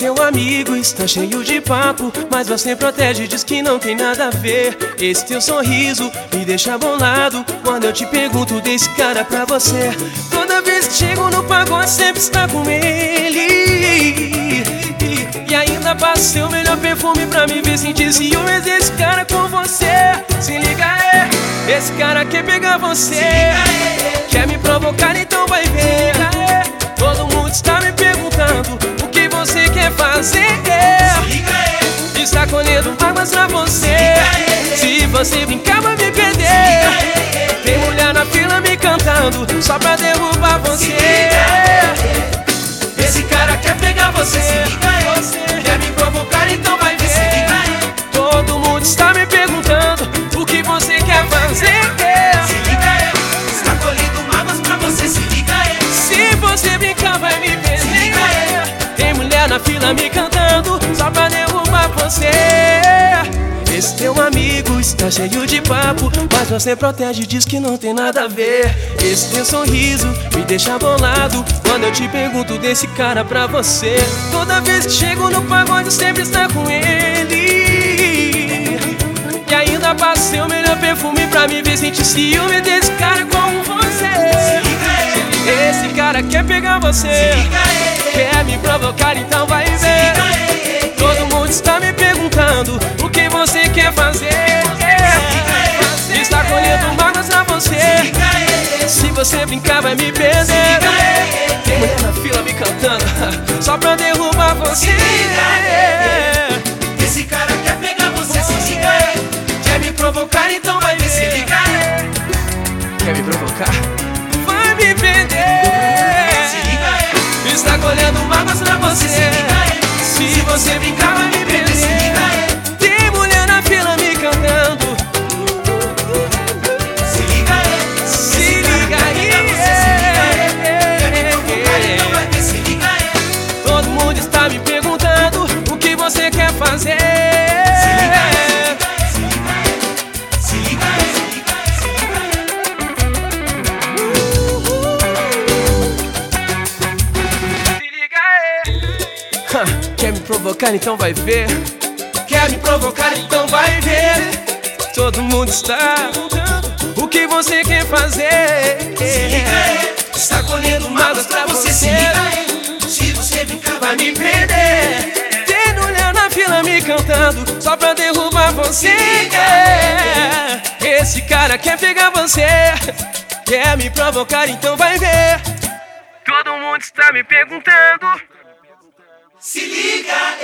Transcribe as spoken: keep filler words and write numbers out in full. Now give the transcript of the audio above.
teu amigo está cheio de papo, mas você protege, diz que não tem nada a ver. Esse teu sorriso me deixa bolado quando eu te pergunto desse cara pra você. Toda vez que chego no pagode sempre está com ele, e ainda passa seu melhor perfume pra me ver sentir ciúmes desse cara com você. Se liga aí, esse cara quer pegar você, quer me provocar, então vai ver. Todo mundo está me perguntando o que você quer fazer. Está colhendo águas pra você. Se você brincar vai me perder. Tem mulher na fila me cantando só pra derrubar você. Esse cara quer pegar você, quer me provocar, então vai ver. Todo mundo está me perguntando o que você quer fazer. Se liga aí, está colhendo mágoas pra você. Se liga aí, se você brincar vai me perder. Se liga aí, tem mulher na fila me cantando só pra derrubar você. Esse teu amigo está cheio de papo, mas você protege, diz que não tem nada a ver. Esse teu sorriso me deixa bolado quando eu te pergunto desse cara pra você. Toda vez que chego no pagode sempre está com ele, e ainda passa seu melhor perfume pra me ver sentir ciúme desse cara como você. Esse cara quer pegar você, quer me provocar, então vai ver. Todo mundo está me perguntando o que você quer fazer. Está colhendo mágoas pra você. Se você brincar vai me perder. Tem mulher na fila me cantando só pra derrubar você. esse cara quer pegar você. Se liga aí, quer me provocar, então vai ver. Se liga aí, quer me provocar, vai me perder. Se liga aí, está colhendo mágoas pra você. Se você brincar vai me perder. Tem mulher na fila me cantando. Se liga aí, se liga aí, quer me provocar, então vai ver. Se liga aí, todo mundo está me perguntando o que você quer fazer. Se liga aí, se liga aí, se liga aí, se liga aí. Quer me provocar, então vai ver. Quer me provocar, então vai ver. Todo mundo está perguntando o que você quer fazer. Se liga aí, está colhendo mágoas pra você. Se liga aí, se você brincar vai me perder. Tem mulher na fila me cantando só pra derrubar você. Esse cara quer pegar você, quer me provocar, então vai ver. Todo mundo está me perguntando. Se liga